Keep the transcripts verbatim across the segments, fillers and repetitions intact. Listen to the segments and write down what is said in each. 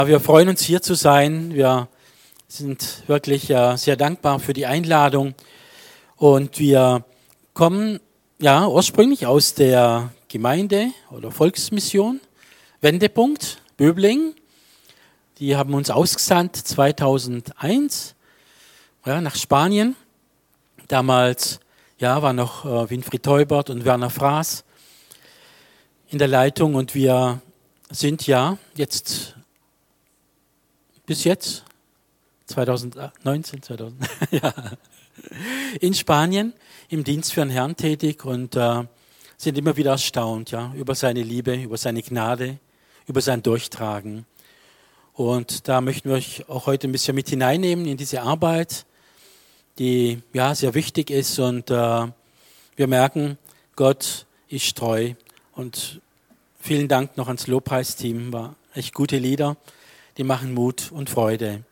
Wir freuen uns, hier zu sein. Wir sind wirklich äh, sehr dankbar für die Einladung. Und wir kommen ja ursprünglich aus der Gemeinde oder Volksmission Wendepunkt Böbling. Die haben uns ausgesandt zweitausendeins ja, nach Spanien. Damals ja, war noch äh, Winfried Teubert und Werner Fraß in der Leitung. Und wir sind ja jetzt bis jetzt, zweitausendneunzehn, zweitausend, ja, in Spanien im Dienst für den Herrn tätig und äh, sind immer wieder erstaunt ja, über seine Liebe, über seine Gnade, über sein Durchtragen. Und da möchten wir euch auch heute ein bisschen mit hineinnehmen in diese Arbeit, die ja sehr wichtig ist. Und äh, wir merken, Gott ist treu. Und vielen Dank noch ans Lobpreisteam, war echt gute Lieder. Die machen Mut und Freude.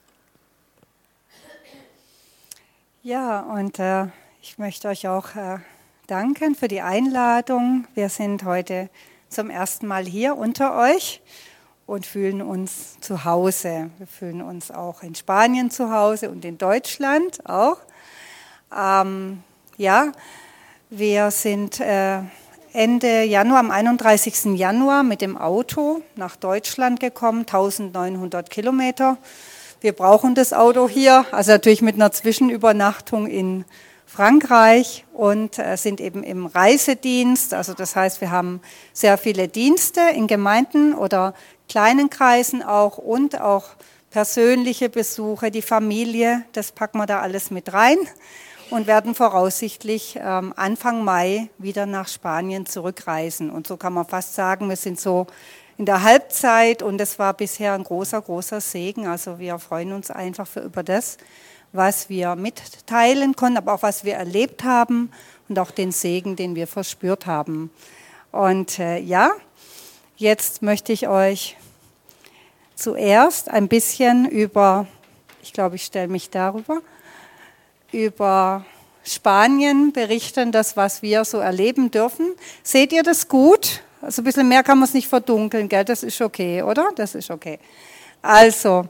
Ja, und äh, ich möchte euch auch äh, danken für die Einladung. Wir sind heute zum ersten Mal hier unter euch und fühlen uns zu Hause. Wir fühlen uns auch in Spanien zu Hause und in Deutschland auch. Ähm, ja, wir sind äh, Ende Januar, am einunddreißigsten Januar mit dem Auto nach Deutschland gekommen, eintausendneunhundert Kilometer. Wir brauchen das Auto hier, also natürlich mit einer Zwischenübernachtung in Frankreich und äh, sind eben im Reisedienst. Also das heißt, wir haben sehr viele Dienste in Gemeinden oder kleinen Kreisen auch und auch persönliche Besuche, die Familie, das packen wir da alles mit rein. Und werden voraussichtlich ähm, Anfang Mai wieder nach Spanien zurückreisen. Und so kann man fast sagen, wir sind so in der Halbzeit und es war bisher ein großer, großer Segen. Also wir freuen uns einfach für über das, was wir mitteilen konnten, aber auch was wir erlebt haben und auch den Segen, den wir verspürt haben. Und äh, ja, jetzt möchte ich euch zuerst ein bisschen über, ich glaube, ich stelle mich darüber, über Spanien berichten, das, was wir so erleben dürfen. Seht ihr das gut? Also ein bisschen mehr kann man es nicht verdunkeln, gell? Das ist okay, oder? Das ist okay. Also,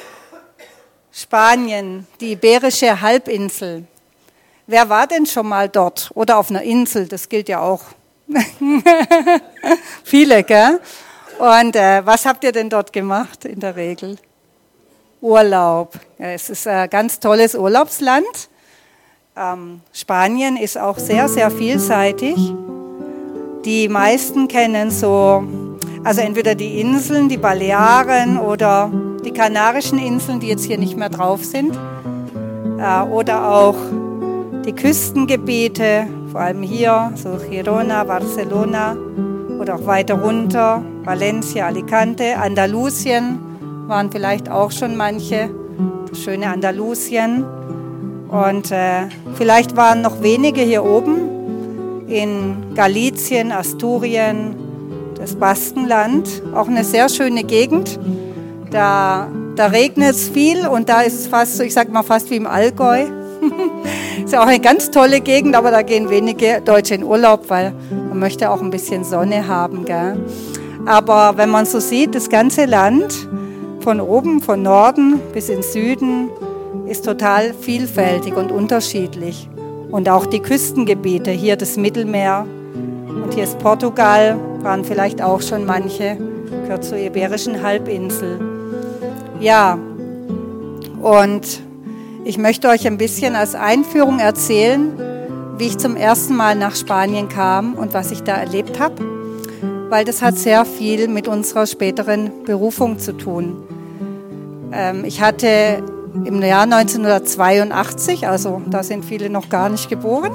Spanien, die Iberische Halbinsel. Wer war denn schon mal dort? Oder auf einer Insel, das gilt ja auch. Viele, gell? Und äh, was habt ihr denn dort gemacht in der Regel? Urlaub. Ja, es ist ein ganz tolles Urlaubsland. Ähm, Spanien ist auch sehr, sehr vielseitig. Die meisten kennen so, also entweder die Inseln, die Balearen oder die Kanarischen Inseln, die jetzt hier nicht mehr drauf sind. Äh, oder auch die Küstengebiete, vor allem hier, so Girona, Barcelona oder auch weiter runter, Valencia, Alicante, Andalusien. Waren vielleicht auch schon manche, das schöne Andalusien. Und äh, vielleicht waren noch wenige hier oben in Galicien, Asturien, das Baskenland. Auch eine sehr schöne Gegend. Da, da regnet es viel und da ist es fast so, ich sag mal fast wie im Allgäu. Ist ja auch eine ganz tolle Gegend, aber da gehen wenige Deutsche in Urlaub, weil man möchte auch ein bisschen Sonne haben, gell? Aber wenn man so sieht, das ganze Land, von oben, von Norden bis in Süden, ist total vielfältig und unterschiedlich. Und auch die Küstengebiete, hier das Mittelmeer und hier ist Portugal, waren vielleicht auch schon manche, gehört zur Iberischen Halbinsel. Ja, und ich möchte euch ein bisschen als Einführung erzählen, wie ich zum ersten Mal nach Spanien kam und was ich da erlebt habe, weil das hat sehr viel mit unserer späteren Berufung zu tun. Ähm, ich hatte im Jahr neunzehnhundertzweiundachtzig, also da sind viele noch gar nicht geboren,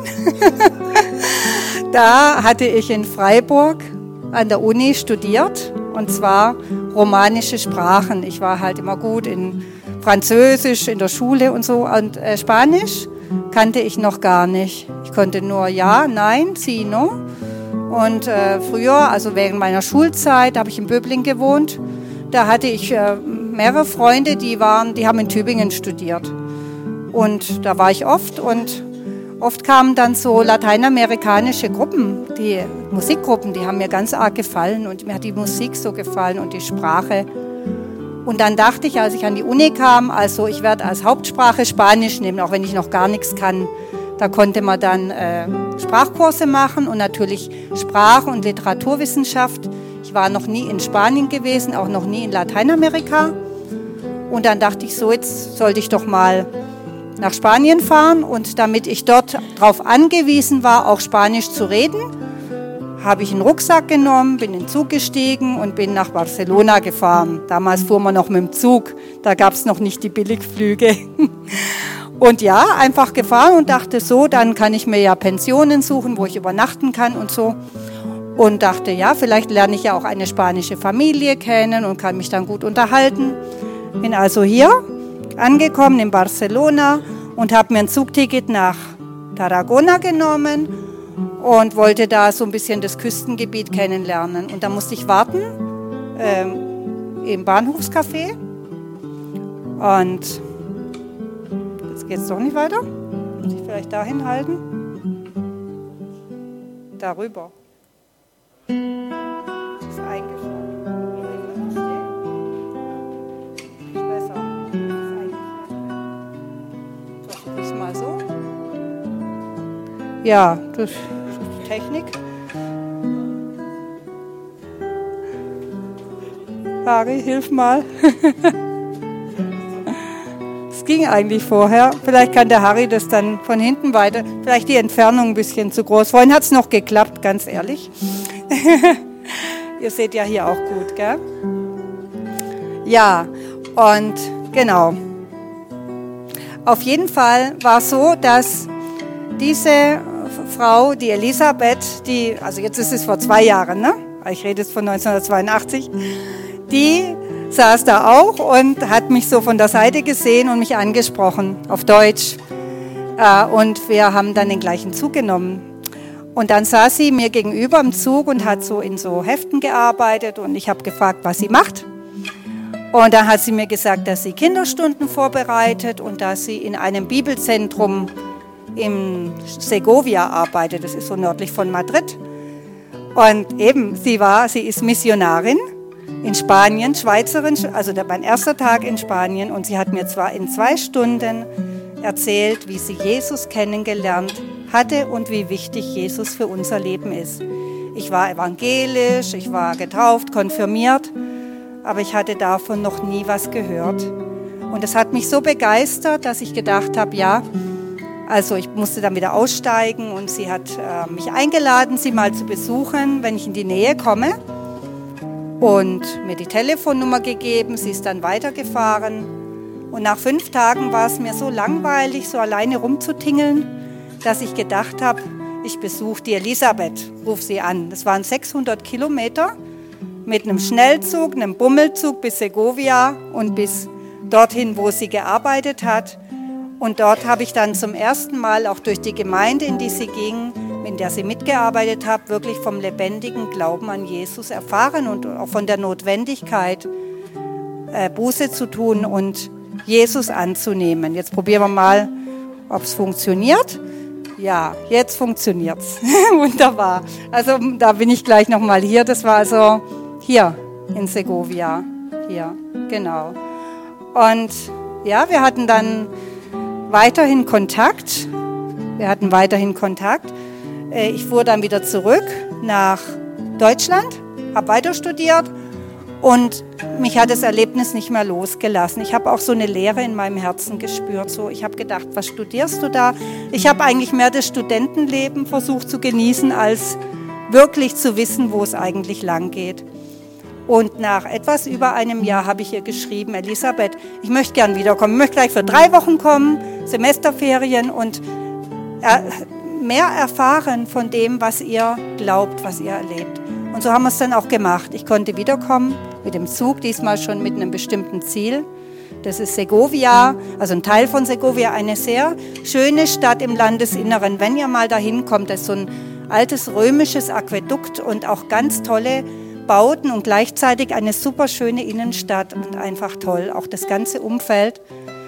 da hatte ich in Freiburg an der Uni studiert und zwar romanische Sprachen. Ich war halt immer gut in Französisch in der Schule und so und äh, Spanisch kannte ich noch gar nicht. Ich konnte nur ja, nein, sí, no. Und äh, früher, also während meiner Schulzeit, habe ich in Böbling gewohnt. Da hatte ich äh, mehrere Freunde, die waren, die haben in Tübingen studiert. Und da war ich oft und oft kamen dann so lateinamerikanische Gruppen, die Musikgruppen, die haben mir ganz arg gefallen und mir hat die Musik so gefallen und die Sprache. Und dann dachte ich, als ich an die Uni kam, also ich werde als Hauptsprache Spanisch nehmen, auch wenn ich noch gar nichts kann. Da konnte man dann äh, Sprachkurse machen und natürlich Sprach- und Literaturwissenschaft. Ich war noch nie in Spanien gewesen, auch noch nie in Lateinamerika. Und dann dachte ich so, jetzt sollte ich doch mal nach Spanien fahren. Und damit ich dort darauf angewiesen war, auch Spanisch zu reden, habe ich einen Rucksack genommen, bin in den Zug gestiegen und bin nach Barcelona gefahren. Damals fuhr man noch mit dem Zug, da gab es noch nicht die Billigflüge. Und ja, einfach gefahren und dachte so, dann kann ich mir ja Pensionen suchen, wo ich übernachten kann und so. Und dachte, ja, vielleicht lerne ich ja auch eine spanische Familie kennen und kann mich dann gut unterhalten. Bin also hier angekommen in Barcelona und habe mir ein Zugticket nach Tarragona genommen und wollte da so ein bisschen das Küstengebiet kennenlernen. Und da musste ich warten ähm, im Bahnhofscafé. Und jetzt geht es doch nicht weiter. Muss ich vielleicht dahin halten? Darüber. Das ist eingeschlagen. Ist besser. Das ist eigentlich besser. Versuche ich es mal so. Ja, das ist die Technik. Harry, hilf mal. Es ging eigentlich vorher. Vielleicht kann der Harry das dann von hinten weiter. Vielleicht die Entfernung ein bisschen zu groß. Vorhin hat es noch geklappt, ganz ehrlich. Ihr seht ja hier auch gut, gell? Ja, und genau. Auf jeden Fall war es so, dass diese Frau, die Elisabeth, die, also jetzt ist es vor zwei Jahren, ne? Ich rede jetzt von neunzehnhundertzweiundachtzig, die saß da auch und hat mich so von der Seite gesehen und mich angesprochen auf Deutsch. Und wir haben dann den gleichen Zug genommen. Und dann saß sie mir gegenüber im Zug und hat so in so Heften gearbeitet und ich habe gefragt, was sie macht. Und dann hat sie mir gesagt, dass sie Kinderstunden vorbereitet und dass sie in einem Bibelzentrum in Segovia arbeitet. Das ist so nördlich von Madrid. Und eben, sie war, sie ist Missionarin in Spanien, Schweizerin, also mein erster Tag in Spanien. Und sie hat mir zwar in zwei Stunden erzählt, wie sie Jesus kennengelernt hatte und wie wichtig Jesus für unser Leben ist. Ich war evangelisch, ich war getauft, konfirmiert, aber ich hatte davon noch nie was gehört. Und es hat mich so begeistert, dass ich gedacht habe, ja, also ich musste dann wieder aussteigen und sie hat äh, mich eingeladen, sie mal zu besuchen, wenn ich in die Nähe komme. Und mir die Telefonnummer gegeben, sie ist dann weitergefahren. Und nach fünf Tagen war es mir so langweilig, so alleine rumzutingeln, dass ich gedacht habe, ich besuche die Elisabeth, ruf sie an. Das waren sechshundert Kilometer mit einem Schnellzug, einem Bummelzug bis Segovia und bis dorthin, wo sie gearbeitet hat. Und dort habe ich dann zum ersten Mal auch durch die Gemeinde, in die sie ging, in der sie mitgearbeitet hat, wirklich vom lebendigen Glauben an Jesus erfahren und auch von der Notwendigkeit, äh, Buße zu tun und Jesus anzunehmen. Jetzt probieren wir mal, ob es funktioniert. Ja, jetzt funktioniert es. Wunderbar. Also da bin ich gleich nochmal hier. Das war also hier in Segovia. Hier, genau. Und ja, wir hatten dann weiterhin Kontakt. Wir hatten weiterhin Kontakt. Ich fuhr dann wieder zurück nach Deutschland, habe weiter studiert und mich hat das Erlebnis nicht mehr losgelassen. Ich habe auch so eine Leere in meinem Herzen gespürt. So, ich habe gedacht, was studierst du da? Ich habe eigentlich mehr das Studentenleben versucht zu genießen, als wirklich zu wissen, wo es eigentlich lang geht. Und nach etwas über einem Jahr habe ich ihr geschrieben, Elisabeth, ich möchte gern wiederkommen. Ich möchte gleich für drei Wochen kommen, Semesterferien und mehr erfahren von dem, was ihr glaubt, was ihr erlebt. Und so haben wir es dann auch gemacht. Ich konnte wiederkommen mit dem Zug, diesmal schon mit einem bestimmten Ziel. Das ist Segovia, also ein Teil von Segovia, eine sehr schöne Stadt im Landesinneren. Wenn ihr mal dahin kommt, das ist so ein altes römisches Aquädukt und auch ganz tolle Bauten und gleichzeitig eine super schöne Innenstadt und einfach toll, auch das ganze Umfeld.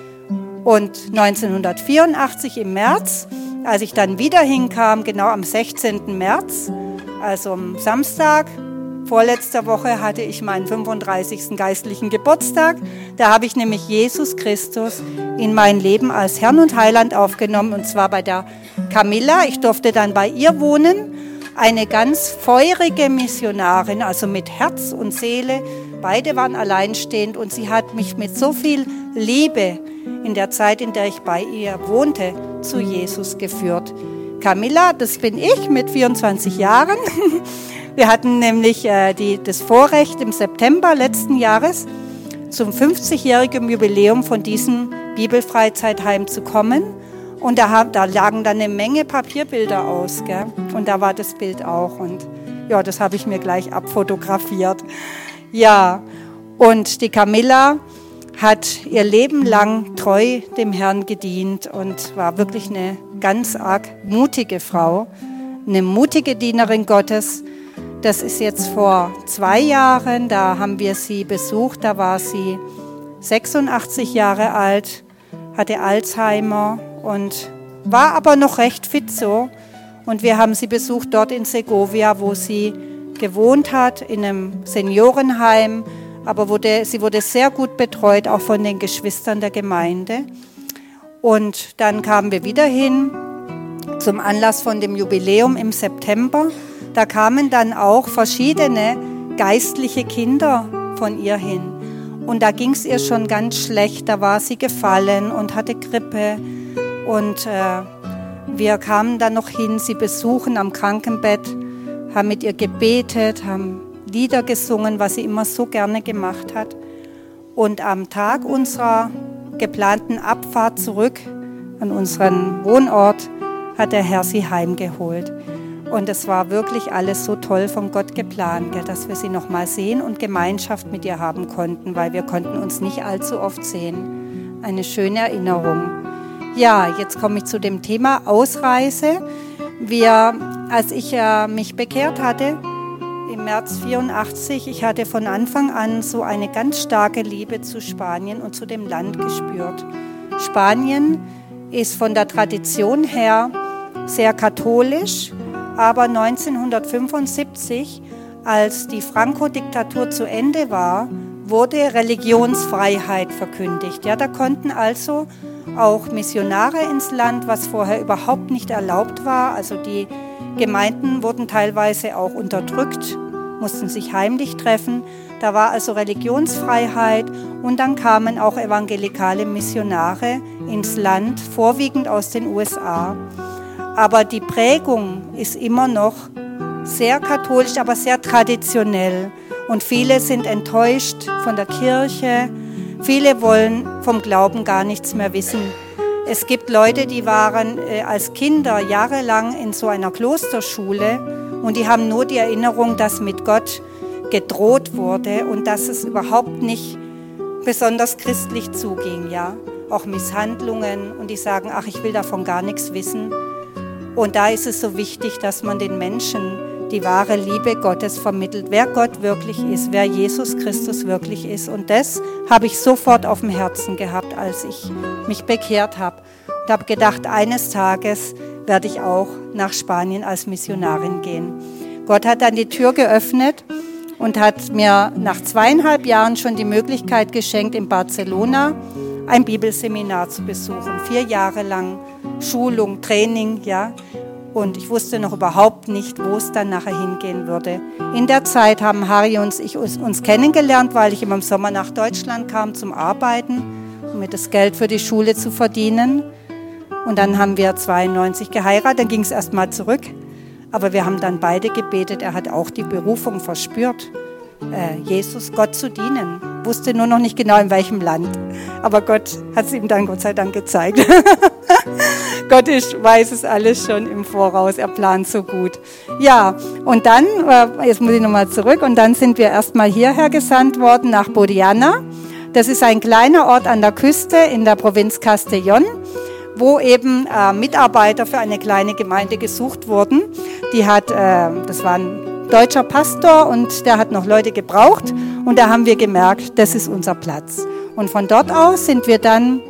Und neunzehnhundertvierundachtzig im März, als ich dann wieder hinkam, genau am sechzehnten März, also am Samstag, Vorletzte Woche hatte ich meinen fünfunddreißigsten geistlichen Geburtstag. Da habe ich nämlich Jesus Christus in mein Leben als Herrn und Heiland aufgenommen, und zwar bei der Camilla. Ich durfte dann bei ihr wohnen. Eine ganz feurige Missionarin, also mit Herz und Seele. Beide waren alleinstehend und sie hat mich mit so viel Liebe in der Zeit, in der ich bei ihr wohnte, zu Jesus geführt. Camilla, das bin ich mit vierundzwanzig Jahren. Wir hatten nämlich äh, die, das Vorrecht im September letzten Jahres zum fünfzigjährigen Jubiläum von diesem Bibelfreizeitheim zu kommen. Und da, da lagen dann eine Menge Papierbilder aus, gell? Und da war das Bild auch. Und ja, das habe ich mir gleich abfotografiert. Ja, und die Camilla hat ihr Leben lang treu dem Herrn gedient und war wirklich eine ganz arg mutige Frau, eine mutige Dienerin Gottes. Das ist jetzt vor zwei Jahren, da haben wir sie besucht, da war sie sechsundachtzig Jahre alt, hatte Alzheimer und war aber noch recht fit so. Und wir haben sie besucht dort in Segovia, wo sie gewohnt hat, in einem Seniorenheim, aber wurde, sie wurde sehr gut betreut, auch von den Geschwistern der Gemeinde. Und dann kamen wir wieder hin zum Anlass von dem Jubiläum im September. Da kamen dann auch verschiedene geistliche Kinder von ihr hin. Und da ging es ihr schon ganz schlecht. Da war sie gefallen und hatte Grippe. Und äh, wir kamen dann noch hin, sie besuchen am Krankenbett, haben mit ihr gebetet, haben Lieder gesungen, was sie immer so gerne gemacht hat. Und am Tag unserer geplanten Abfahrt zurück an unseren Wohnort hat der Herr sie heimgeholt. Und es war wirklich alles so toll von Gott geplant, dass wir sie noch mal sehen und Gemeinschaft mit ihr haben konnten, weil wir konnten uns nicht allzu oft sehen. Eine schöne Erinnerung. Ja, jetzt komme ich zu dem Thema Ausreise. Wir, als ich äh, mich bekehrt hatte, im März vierundachtzig, ich hatte von Anfang an so eine ganz starke Liebe zu Spanien und zu dem Land gespürt. Spanien ist von der Tradition her sehr katholisch, aber neunzehnhundertfünfundsiebzig, als die Franco-Diktatur zu Ende war, wurde Religionsfreiheit verkündigt. Ja, da konnten also auch Missionare ins Land, was vorher überhaupt nicht erlaubt war. Also die Gemeinden wurden teilweise auch unterdrückt, mussten sich heimlich treffen. Da war also Religionsfreiheit und dann kamen auch evangelikale Missionare ins Land, vorwiegend aus den U S A. Aber die Prägung ist immer noch sehr katholisch, aber sehr traditionell. Und viele sind enttäuscht von der Kirche. Viele wollen vom Glauben gar nichts mehr wissen. Es gibt Leute, die waren äh, als Kinder jahrelang in so einer Klosterschule und die haben nur die Erinnerung, dass mit Gott gedroht wurde und dass es überhaupt nicht besonders christlich zuging. Ja? Auch Misshandlungen und die sagen, ach, ich will davon gar nichts wissen. Und da ist es so wichtig, dass man den Menschen die wahre Liebe Gottes vermittelt, wer Gott wirklich ist, wer Jesus Christus wirklich ist. Und das habe ich sofort auf dem Herzen gehabt, als ich mich bekehrt habe. Und habe gedacht, eines Tages werde ich auch nach Spanien als Missionarin gehen. Gott hat dann die Tür geöffnet und hat mir nach zweieinhalb Jahren schon die Möglichkeit geschenkt, in Barcelona ein Bibelseminar zu besuchen. Vier Jahre lang Schulung, Training, ja. Und ich wusste noch überhaupt nicht, wo es dann nachher hingehen würde. In der Zeit haben Harry und ich uns kennengelernt, weil ich immer im Sommer nach Deutschland kam zum Arbeiten, um mir das Geld für die Schule zu verdienen. Und dann haben wir zweiundneunzig geheiratet, dann ging es erst mal zurück. Aber wir haben dann beide gebetet, er hat auch die Berufung verspürt, äh, Jesus, Gott zu dienen. Wusste nur noch nicht genau, in welchem Land. Aber Gott hat es ihm dann Gott sei Dank gezeigt. Gott ist, weiß es alles schon im Voraus, er plant so gut. Ja, und dann, jetzt muss ich nochmal zurück, und dann sind wir erstmal hierher gesandt worden, nach Bodiana. Das ist ein kleiner Ort an der Küste in der Provinz Castellón, wo eben äh, Mitarbeiter für eine kleine Gemeinde gesucht wurden. Die hat, äh, das war ein deutscher Pastor und der hat noch Leute gebraucht und da haben wir gemerkt, das ist unser Platz. Und von dort aus sind wir dann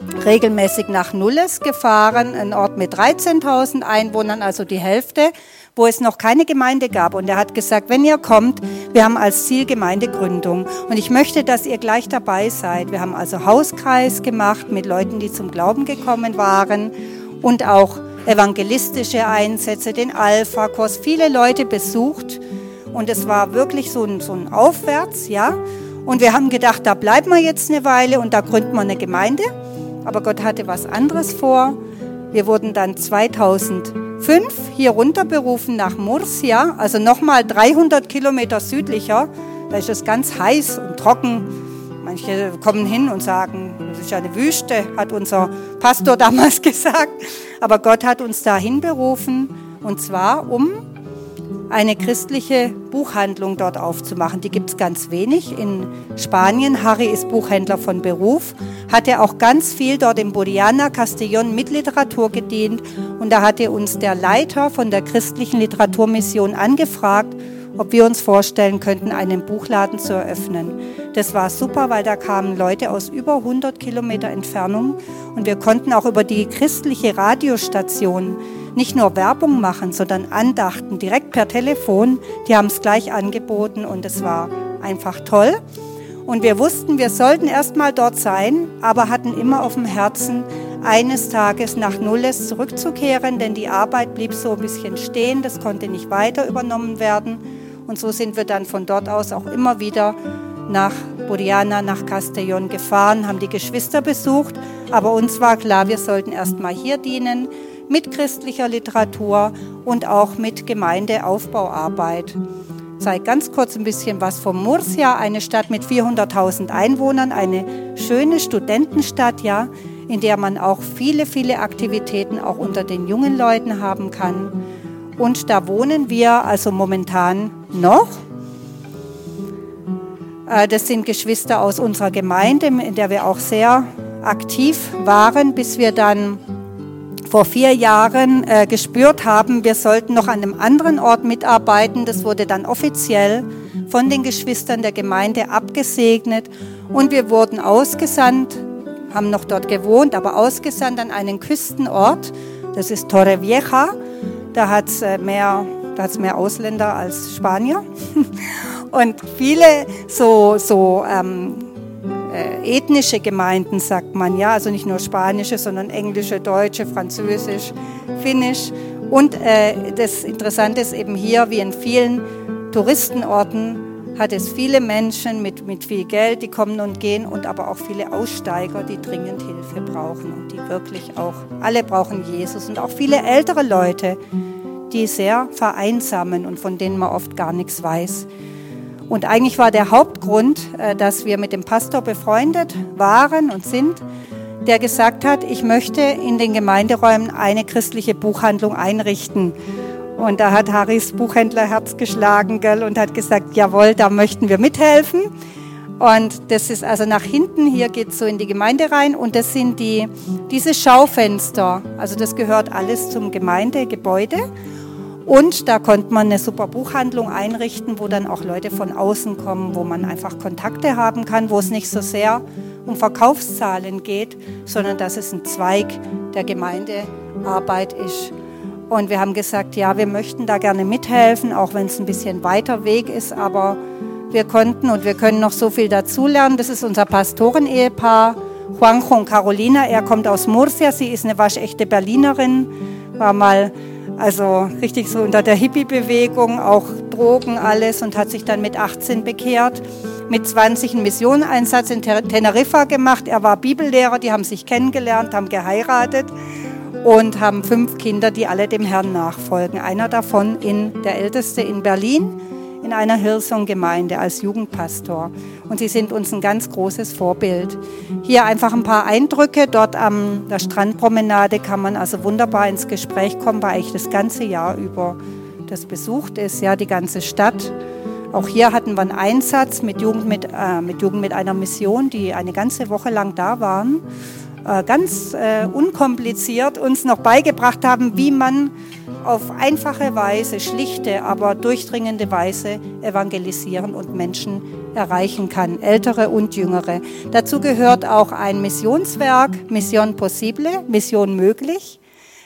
regelmäßig nach Nulles gefahren, ein Ort mit dreizehntausend Einwohnern, also die Hälfte wo es noch keine Gemeinde gab. Und er hat gesagt, wenn ihr kommt, wir haben als Ziel Gemeindegründung. Und ich möchte, dass ihr gleich dabei seid. Wir haben also Hauskreis gemacht mit Leuten, die zum Glauben gekommen waren und auch evangelistische Einsätze, den Alpha-Kurs, viele Leute besucht. Und es war wirklich so ein, so ein Aufwärts, ja. Und wir haben gedacht, da bleiben wir jetzt eine Weile und da gründen wir eine Gemeinde. Aber Gott hatte was anderes vor. Wir wurden dann zweitausendfünf hier runterberufen nach Murcia, also nochmal dreihundert Kilometer südlicher. Da ist es ganz heiß und trocken. Manche kommen hin und sagen, das ist ja eine Wüste, hat unser Pastor damals gesagt. Aber Gott hat uns dahin berufen, und zwar um eine christliche Buchhandlung dort aufzumachen. Die gibt es ganz wenig in Spanien. Harry ist Buchhändler von Beruf, hatte auch ganz viel dort in Borriana, Castellón mit Literatur gedient. Und da hatte uns der Leiter von der christlichen Literaturmission angefragt, ob wir uns vorstellen könnten, einen Buchladen zu eröffnen. Das war super, weil da kamen Leute aus über hundert Kilometer Entfernung und wir konnten auch über die christliche Radiostation nicht nur Werbung machen, sondern Andachten direkt per Telefon. Die haben es gleich angeboten und es war einfach toll. Und wir wussten, wir sollten erst mal dort sein, aber hatten immer auf dem Herzen, eines Tages nach Nulles zurückzukehren, denn die Arbeit blieb so ein bisschen stehen, das konnte nicht weiter übernommen werden. Und so sind wir dann von dort aus auch immer wieder nach Borriana, nach Castellón gefahren, haben die Geschwister besucht. Aber uns war klar, wir sollten erst mal hier dienen, mit christlicher Literatur und auch mit Gemeindeaufbauarbeit. Ich zeige ganz kurz ein bisschen was von Murcia, eine Stadt mit vierhunderttausend Einwohnern, eine schöne Studentenstadt, ja, in der man auch viele, viele Aktivitäten auch unter den jungen Leuten haben kann. Und da wohnen wir also momentan noch. Das sind Geschwister aus unserer Gemeinde, in der wir auch sehr aktiv waren, bis wir dann vor vier Jahren äh, gespürt haben, wir sollten noch an einem anderen Ort mitarbeiten. Das wurde dann offiziell von den Geschwistern der Gemeinde abgesegnet und wir wurden ausgesandt, haben noch dort gewohnt, aber ausgesandt an einen Küstenort. Das ist Torrevieja. Da hat es äh, mehr, da hat's mehr Ausländer als Spanier und viele so so ähm, Äh, ethnische Gemeinden, sagt man, ja, also nicht nur spanische, sondern englische, deutsche, französisch, finnisch. Und äh, das Interessante ist eben hier, wie in vielen Touristenorten, hat es viele Menschen mit, mit viel Geld, die kommen und gehen, und aber auch viele Aussteiger, die dringend Hilfe brauchen und die wirklich auch, alle brauchen Jesus, und auch viele ältere Leute, die sehr vereinsamen und von denen man oft gar nichts weiß. Und eigentlich war der Hauptgrund, dass wir mit dem Pastor befreundet waren und sind, der gesagt hat, ich möchte in den Gemeinderäumen eine christliche Buchhandlung einrichten. Und da hat Harrys Buchhändlerherz geschlagen, gell, und hat gesagt, jawohl, da möchten wir mithelfen. Und das ist also nach hinten, hier geht es so in die Gemeinde rein, und das sind die, diese Schaufenster, also das gehört alles zum Gemeindegebäude. Und da konnte man eine super Buchhandlung einrichten, wo dann auch Leute von außen kommen, wo man einfach Kontakte haben kann, wo es nicht so sehr um Verkaufszahlen geht, sondern dass es ein Zweig der Gemeindearbeit ist. Und wir haben gesagt, ja, wir möchten da gerne mithelfen, auch wenn es ein bisschen weiter Weg ist, aber wir konnten und wir können noch so viel dazulernen. Das ist unser Pastorenehepaar, Juanjo und Carolina. Er kommt aus Murcia, sie ist eine waschechte Berlinerin, war mal also richtig so unter der Hippie-Bewegung, auch Drogen, alles, und hat sich dann mit achtzehn bekehrt, mit zwanzig einen Missioneneinsatz in Teneriffa gemacht. Er war Bibellehrer, die haben sich kennengelernt, haben geheiratet und haben fünf Kinder, die alle dem Herrn nachfolgen. Einer davon, in, der älteste in Berlin, in einer Hillsong-Gemeinde als Jugendpastor. Und sie sind uns ein ganz großes Vorbild. Hier einfach ein paar Eindrücke. Dort an der Strandpromenade kann man also wunderbar ins Gespräch kommen, weil eigentlich das ganze Jahr über das besucht ist, ja, die ganze Stadt. Auch hier hatten wir einen Einsatz mit Jugend mit, äh, mit Jugend mit einer Mission, die eine ganze Woche lang da waren. Äh, ganz äh, unkompliziert uns noch beigebracht haben, wie man auf einfache Weise, schlichte, aber durchdringende Weise evangelisieren und Menschen erreichen kann, ältere und jüngere. Dazu gehört auch ein Missionswerk, Mission Possible, Mission möglich.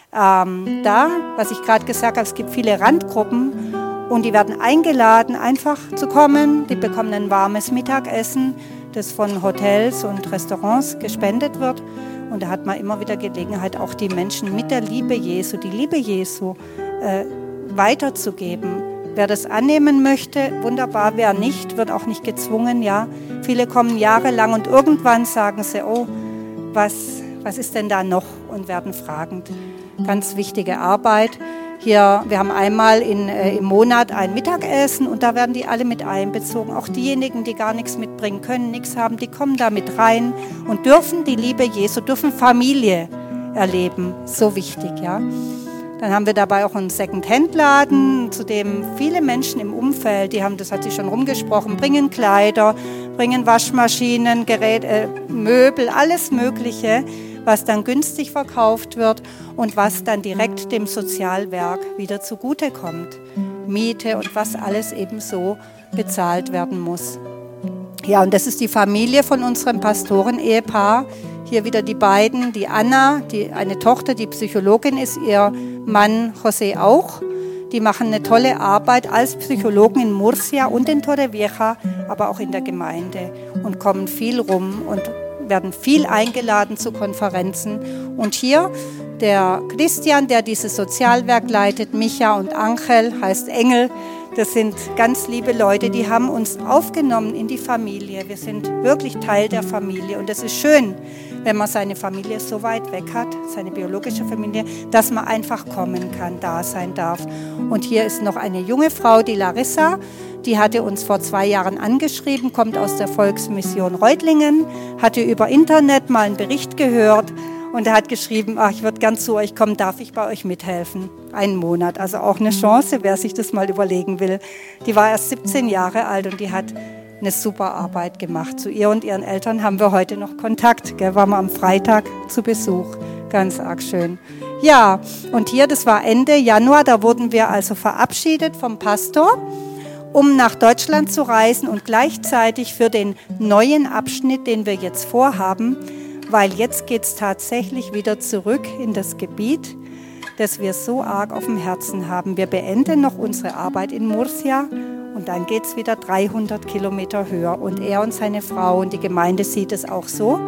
ähm, da, was ich gerade gesagt habe, es gibt viele Randgruppen und die werden eingeladen, einfach zu kommen. Die bekommen ein warmes Mittagessen, das von Hotels und Restaurants gespendet wird. Und da hat man immer wieder Gelegenheit, auch die Menschen mit der Liebe Jesu, die Liebe Jesu äh, weiterzugeben. Wer das annehmen möchte, wunderbar. Wer nicht, wird auch nicht gezwungen. Ja, viele kommen jahrelang und irgendwann sagen sie, oh, was, was ist denn da noch? Und werden fragend. Ganz wichtige Arbeit. Hier, wir haben einmal in, äh, im Monat ein Mittagessen und da werden die alle mit einbezogen. Auch diejenigen, die gar nichts mitbringen können, nichts haben, die kommen da mit rein und dürfen die Liebe Jesu, dürfen Familie erleben. So wichtig, ja. Dann haben wir dabei auch einen Second-Hand-Laden, zu dem viele Menschen im Umfeld, die haben, das hat sich schon rumgesprochen, bringen Kleider, bringen Waschmaschinen, Gerät, äh, Möbel, alles Mögliche, was dann günstig verkauft wird und was dann direkt dem Sozialwerk wieder zugutekommt. Miete und was alles eben so bezahlt werden muss. Ja, und das ist die Familie von unserem Pastoren-Ehepaar. Hier wieder die beiden, die Anna, die, eine Tochter, die Psychologin ist, ihr Mann José auch. Die machen eine tolle Arbeit als Psychologen in Murcia und in Torrevieja, aber auch in der Gemeinde und kommen viel rum und werden viel eingeladen zu Konferenzen. Und hier der Christian, der dieses Sozialwerk leitet, Micha und Angel, heißt Engel. Das sind ganz liebe Leute, die haben uns aufgenommen in die Familie. Wir sind wirklich Teil der Familie. Und es ist schön, wenn man seine Familie so weit weg hat, seine biologische Familie, dass man einfach kommen kann, da sein darf. Und hier ist noch eine junge Frau, die Larissa, die hatte uns vor zwei Jahren angeschrieben, kommt aus der Volksmission Reutlingen, hatte über Internet mal einen Bericht gehört und er hat geschrieben, ach, ich würde gern zu euch kommen, darf ich bei euch mithelfen? Einen Monat, also auch eine Chance, wer sich das mal überlegen will. Die war erst siebzehn Jahre alt und die hat eine super Arbeit gemacht. Zu ihr und ihren Eltern haben wir heute noch Kontakt, gell? Waren wir am Freitag zu Besuch, ganz arg schön. Ja, und hier, das war Ende Januar, da wurden wir also verabschiedet vom Pastor, um nach Deutschland zu reisen und gleichzeitig für den neuen Abschnitt, den wir jetzt vorhaben, weil jetzt geht es tatsächlich wieder zurück in das Gebiet, das wir so arg auf dem Herzen haben. Wir beenden noch unsere Arbeit in Murcia und dann geht es wieder dreihundert Kilometer höher. Und er und seine Frau und die Gemeinde sieht es auch so.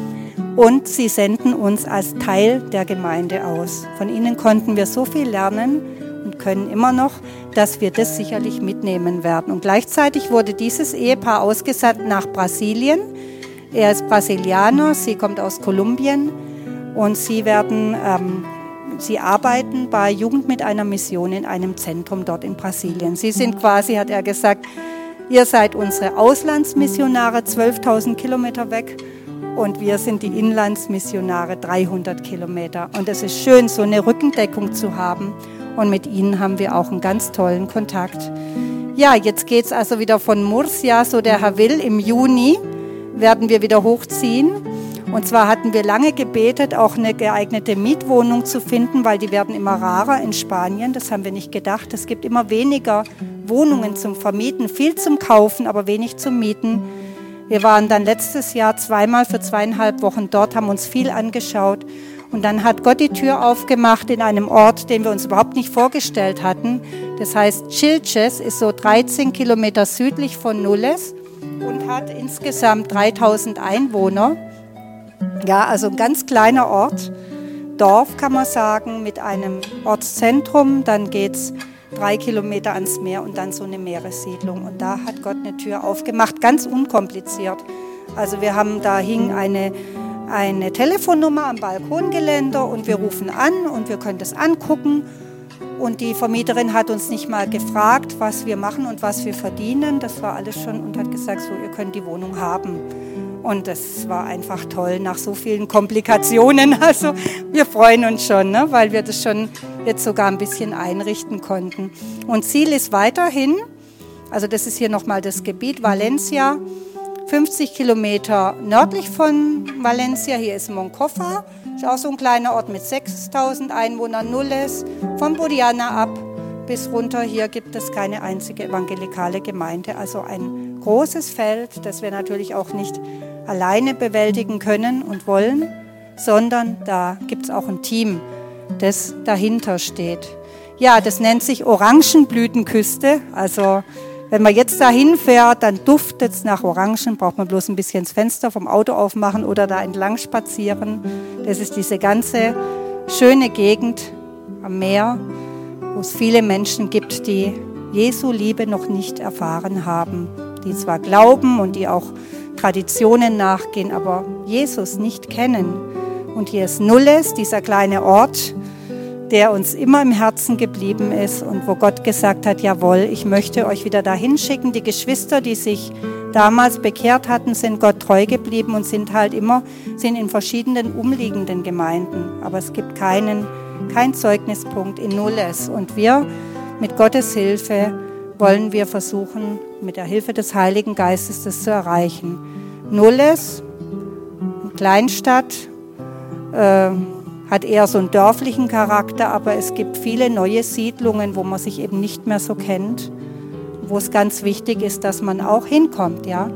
Und sie senden uns als Teil der Gemeinde aus. Von ihnen konnten wir so viel lernen und können immer noch, dass wir das sicherlich mitnehmen werden. Und gleichzeitig wurde dieses Ehepaar ausgesandt nach Brasilien. Er ist Brasilianer, sie kommt aus Kolumbien und sie werden, ähm, sie arbeiten bei Jugend mit einer Mission in einem Zentrum dort in Brasilien. Sie sind quasi, hat er gesagt, ihr seid unsere Auslandsmissionare, zwölftausend Kilometer weg. Und wir sind die Inlandsmissionare, dreihundert Kilometer. Und es ist schön, so eine Rückendeckung zu haben. Und mit ihnen haben wir auch einen ganz tollen Kontakt. Ja, jetzt geht es also wieder von Murcia, so der Herr will. Im Juni werden wir wieder hochziehen. Und zwar hatten wir lange gebetet, auch eine geeignete Mietwohnung zu finden, weil die werden immer rarer in Spanien. Das haben wir nicht gedacht. Es gibt immer weniger Wohnungen zum Vermieten, viel zum Kaufen, aber wenig zum Mieten. Wir waren dann letztes Jahr zweimal für zweieinhalb Wochen dort, haben uns viel angeschaut. Und dann hat Gott die Tür aufgemacht in einem Ort, den wir uns überhaupt nicht vorgestellt hatten. Das heißt, Chilches ist so dreizehn Kilometer südlich von Nules und hat insgesamt dreitausend Einwohner. Ja, also ein ganz kleiner Ort, Dorf kann man sagen, mit einem Ortszentrum. Dann geht es drei Kilometer ans Meer und dann so eine Meeressiedlung. Und da hat Gott eine Tür aufgemacht, ganz unkompliziert. Also wir haben, da hing eine, eine Telefonnummer am Balkongeländer und wir rufen an und wir können das angucken. Und die Vermieterin hat uns nicht mal gefragt, was wir machen und was wir verdienen. Das war alles schon und hat gesagt, so, ihr könnt die Wohnung haben. Und das war einfach toll nach so vielen Komplikationen. Also wir freuen uns schon, ne? Weil wir das schon jetzt sogar ein bisschen einrichten konnten. Und Ziel ist weiterhin, also das ist hier nochmal das Gebiet Valencia, fünfzig Kilometer nördlich von Valencia, hier ist Moncofa, ist auch so ein kleiner Ort mit sechstausend Einwohnern, Nules, von Buriana ab bis runter. Hier gibt es keine einzige evangelikale Gemeinde, also ein großes Feld, das wir natürlich auch nicht alleine bewältigen können und wollen, sondern da gibt es auch ein Team. das dahinter steht. Ja, das nennt sich Orangenblütenküste. Also wenn man jetzt da hinfährt, dann duftet es nach Orangen, braucht man bloß ein bisschen das Fenster vom Auto aufmachen oder da entlang spazieren. Das ist diese ganze schöne Gegend am Meer, wo es viele Menschen gibt, die Jesu Liebe noch nicht erfahren haben, die zwar glauben und die auch Traditionen nachgehen, aber Jesus nicht kennen. Und hier ist Nulles, dieser kleine Ort, der uns immer im Herzen geblieben ist und wo Gott gesagt hat, jawohl, ich möchte euch wieder dahin schicken. Die Geschwister, die sich damals bekehrt hatten, sind Gott treu geblieben und sind halt immer, sind in verschiedenen umliegenden Gemeinden. Aber es gibt keinen, kein Zeugnispunkt in Nulles. Und wir, mit Gottes Hilfe, wollen wir versuchen, mit der Hilfe des Heiligen Geistes das zu erreichen. Nulles, eine Kleinstadt, äh, hat eher so einen dörflichen Charakter, aber es gibt viele neue Siedlungen, wo man sich eben nicht mehr so kennt, wo es ganz wichtig ist, dass man auch hinkommt, ja.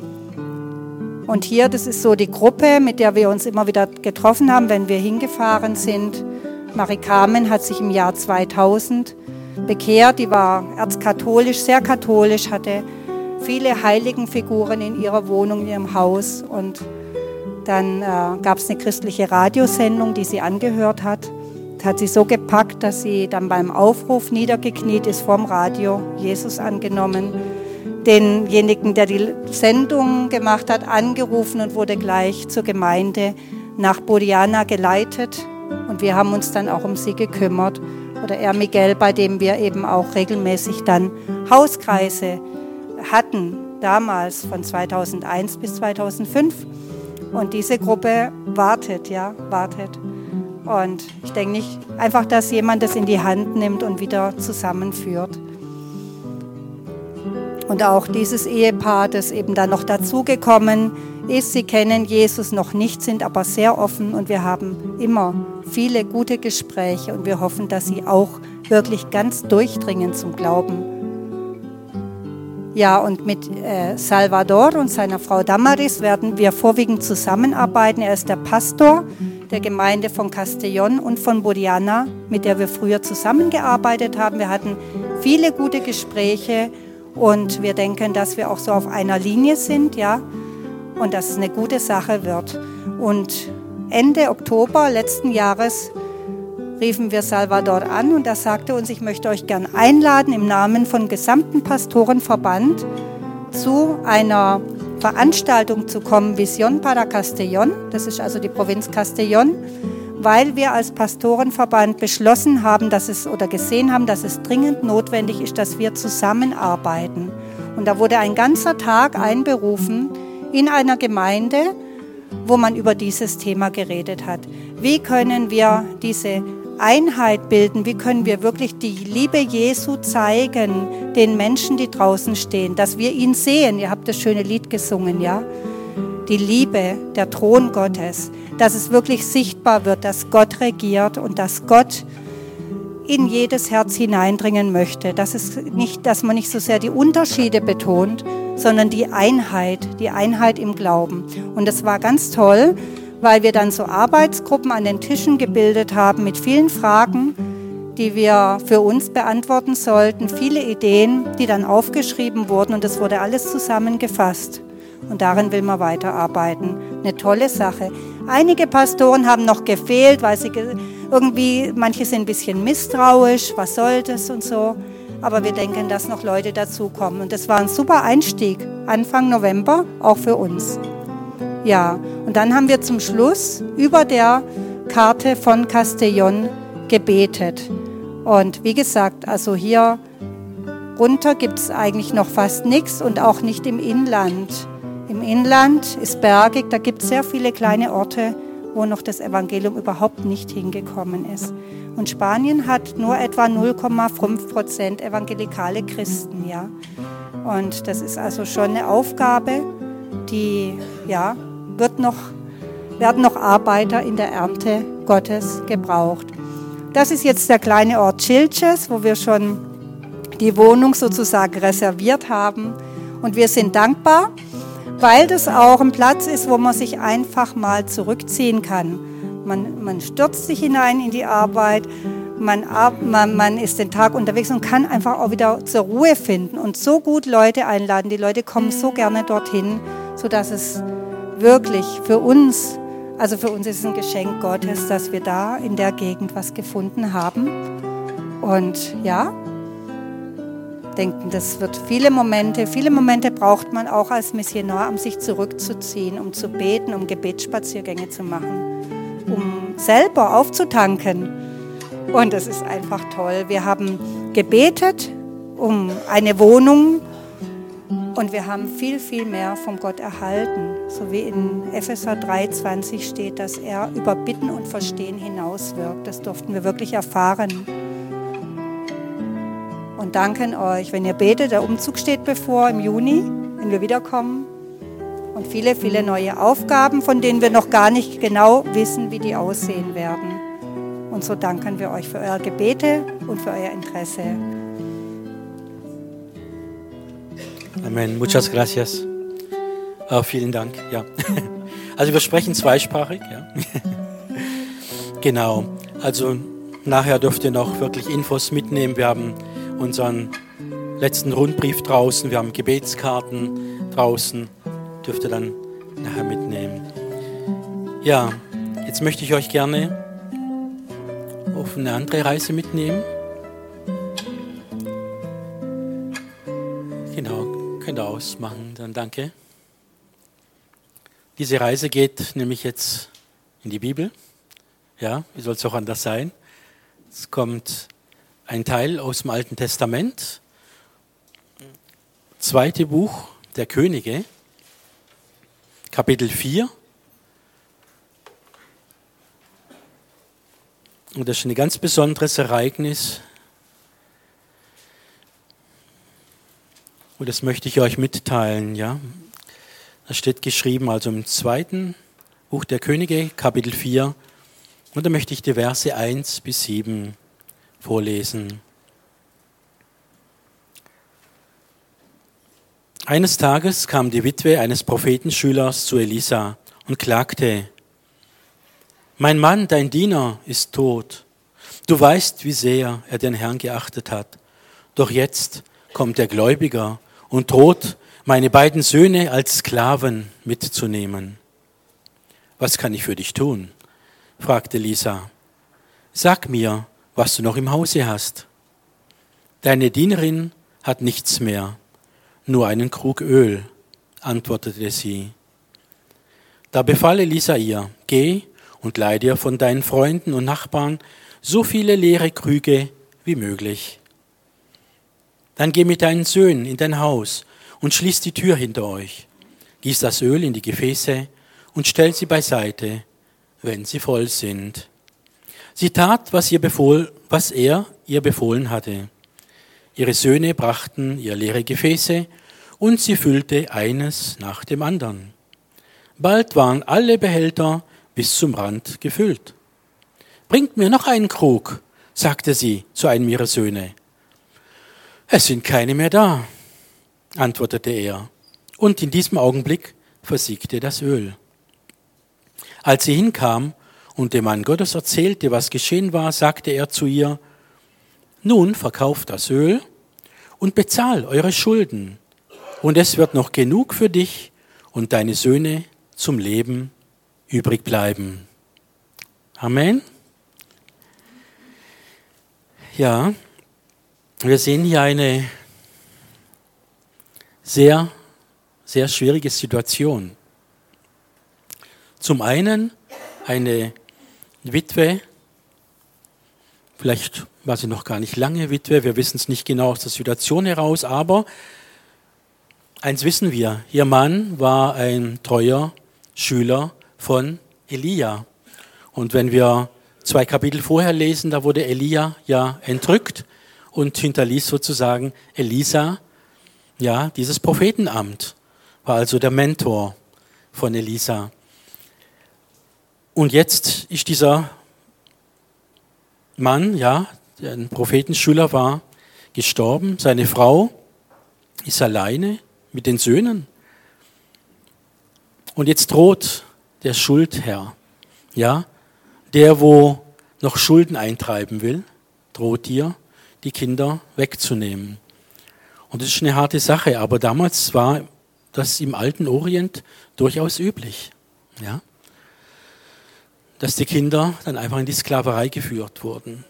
Und hier, das ist so die Gruppe, mit der wir uns immer wieder getroffen haben, wenn wir hingefahren sind. Marie Carmen hat sich im Jahr zweitausend bekehrt, die war erzkatholisch, sehr katholisch, hatte viele Heiligenfiguren in ihrer Wohnung, in ihrem Haus und dann äh, gab es eine christliche Radiosendung, die sie angehört hat. Das hat sie so gepackt, dass sie dann beim Aufruf niedergekniet ist vorm Radio, Jesus angenommen, denjenigen, der die Sendung gemacht hat, angerufen und wurde gleich zur Gemeinde nach Bodiana geleitet. Und wir haben uns dann auch um sie gekümmert. Oder er Miguel, bei dem wir eben auch regelmäßig dann Hauskreise hatten, damals von zweitausendeins bis zweitausendfünf. Und diese Gruppe wartet, ja, wartet. Und ich denke nicht einfach, dass jemand das in die Hand nimmt und wieder zusammenführt. Und auch dieses Ehepaar, das eben dann noch dazugekommen ist, sie kennen Jesus noch nicht, sind aber sehr offen und wir haben immer viele gute Gespräche und wir hoffen, dass sie auch wirklich ganz durchdringen zum Glauben. Ja, und mit äh, Salvador und seiner Frau Damaris werden wir vorwiegend zusammenarbeiten. Er ist der Pastor der Gemeinde von Castellón und von Bodiana, mit der wir früher zusammengearbeitet haben. Wir hatten viele gute Gespräche und wir denken, dass wir auch so auf einer Linie sind, ja, und dass es eine gute Sache wird. Und Ende Oktober letzten Jahres riefen wir Salvador an und er sagte uns, ich möchte euch gern einladen im Namen von gesamten Pastorenverband zu einer Veranstaltung zu kommen, Vision para Castellón, das ist also die Provinz Castellón, weil wir als Pastorenverband beschlossen haben, dass es oder gesehen haben, dass es dringend notwendig ist, dass wir zusammenarbeiten. Und da wurde ein ganzer Tag einberufen in einer Gemeinde, wo man über dieses Thema geredet hat. Wie können wir diese Einheit bilden? Wie können wir wirklich die Liebe Jesu zeigen den Menschen, die draußen stehen, dass wir ihn sehen? Ihr habt das schöne Lied gesungen, ja? Die Liebe, der Thron Gottes, dass es wirklich sichtbar wird, dass Gott regiert und dass Gott in jedes Herz hineindringen möchte. Dass, es nicht, dass man nicht so sehr die Unterschiede betont, sondern die Einheit, die Einheit im Glauben. Und das war ganz toll, weil wir dann so Arbeitsgruppen an den Tischen gebildet haben mit vielen Fragen, die wir für uns beantworten sollten, viele Ideen, die dann aufgeschrieben wurden und das wurde alles zusammengefasst. Und darin will man weiterarbeiten. Eine tolle Sache. Einige Pastoren haben noch gefehlt, weil sie irgendwie, manche sind ein bisschen misstrauisch, was soll das und so. Aber wir denken, dass noch Leute dazukommen. Und das war ein super Einstieg, Anfang November, auch für uns. Ja, und dann haben wir zum Schluss über der Karte von Castellón gebetet. Und wie gesagt, also hier runter gibt es eigentlich noch fast nichts und auch nicht im Inland. Im Inland ist bergig, da gibt es sehr viele kleine Orte, wo noch das Evangelium überhaupt nicht hingekommen ist. Und Spanien hat nur etwa null Komma fünf Prozent evangelikale Christen, ja. Und das ist also schon eine Aufgabe, die, ja, wird noch, werden noch Arbeiter in der Ernte Gottes gebraucht. Das ist jetzt der kleine Ort Chilches, wo wir schon die Wohnung sozusagen reserviert haben. Und wir sind dankbar, weil das auch ein Platz ist, wo man sich einfach mal zurückziehen kann. Man, man stürzt sich hinein in die Arbeit, man, man, man ist den Tag unterwegs und kann einfach auch wieder zur Ruhe finden und so gut Leute einladen. Die Leute kommen so gerne dorthin, sodass es wirklich für uns, also für uns ist es ein Geschenk Gottes, dass wir da in der Gegend was gefunden haben. Und ja, denken, das wird viele Momente, viele Momente braucht man auch als Missionar, um sich zurückzuziehen, um zu beten, um Gebetsspaziergänge zu machen, um selber aufzutanken. Und das ist einfach toll. Wir haben gebetet um eine Wohnung und wir haben viel, viel mehr von Gott erhalten. So wie in Epheser drei zwanzig steht, dass er über Bitten und Verstehen hinauswirkt. Das durften wir wirklich erfahren. Und danken euch, wenn ihr betet, der Umzug steht bevor im Juni, wenn wir wiederkommen. Und viele, viele neue Aufgaben, von denen wir noch gar nicht genau wissen, wie die aussehen werden. Und so danken wir euch für eure Gebete und für euer Interesse. Amen. Muchas gracias. Oh, vielen Dank. Ja. Also wir sprechen zweisprachig. Ja. Genau. Also nachher dürft ihr noch wirklich Infos mitnehmen. Wir haben unseren letzten Rundbrief draußen, wir haben Gebetskarten draußen, dürft ihr dann nachher mitnehmen. Ja, jetzt möchte ich euch gerne auf eine andere Reise mitnehmen. Genau, könnt ihr ausmachen, dann danke. Diese Reise geht nämlich jetzt in die Bibel. Ja, wie soll es auch anders sein? Es kommt ein Teil aus dem Alten Testament, zweite Buch der Könige, Kapitel vier. Und das ist ein ganz besonderes Ereignis. Und das möchte ich euch mitteilen. Ja? Da steht geschrieben, also im zweiten Buch der Könige, Kapitel vier. Und da möchte ich die Verse eins bis sieben vorlesen. Eines Tages kam die Witwe eines Prophetenschülers zu Elisa und klagte: Mein Mann, dein Diener, ist tot. Du weißt, wie sehr er den Herrn geachtet hat. Doch jetzt kommt der Gläubiger und droht, meine beiden Söhne als Sklaven mitzunehmen. Was kann ich für dich tun? Fragte Elisa. Sag mir, was du noch im Hause hast. Deine Dienerin hat nichts mehr, nur einen Krug Öl, antwortete sie. Da befahl Elisa ihr: Geh und leih dir von deinen Freunden und Nachbarn so viele leere Krüge wie möglich. Dann geh mit deinen Söhnen in dein Haus und schließ die Tür hinter euch. Gieß das Öl in die Gefäße und stell sie beiseite, wenn sie voll sind. Sie tat, was, ihr befohl, was er ihr befohlen hatte. Ihre Söhne brachten ihr leere Gefäße und sie füllte eines nach dem anderen. Bald waren alle Behälter bis zum Rand gefüllt. Bringt mir noch einen Krug, sagte sie zu einem ihrer Söhne. Es sind keine mehr da, antwortete er. Und in diesem Augenblick versiegte das Öl. Als sie hinkam und dem Mann Gottes erzählte, was geschehen war, sagte er zu ihr: Nun verkauft das Öl und bezahl eure Schulden, und es wird noch genug für dich und deine Söhne zum Leben übrig bleiben. Amen. Ja, wir sehen hier eine sehr, sehr schwierige Situation. Zum einen eine Witwe, vielleicht war sie noch gar nicht lange Witwe, wir wissen es nicht genau aus der Situation heraus, aber eins wissen wir, ihr Mann war ein treuer Schüler von Elia. Und wenn wir zwei Kapitel vorher lesen, da wurde Elia ja entrückt und hinterließ sozusagen Elisa ja dieses Prophetenamt, war also der Mentor von Elisa. Und jetzt ist dieser Mann, ja, der ein Prophetenschüler war, gestorben. Seine Frau ist alleine mit den Söhnen. Und jetzt droht der Schuldherr, ja, Der, wo noch Schulden eintreiben will, droht dir, die Kinder wegzunehmen. Und das ist eine harte Sache, aber damals war das im alten Orient durchaus üblich, ja, dass die Kinder dann einfach in die Sklaverei geführt wurden.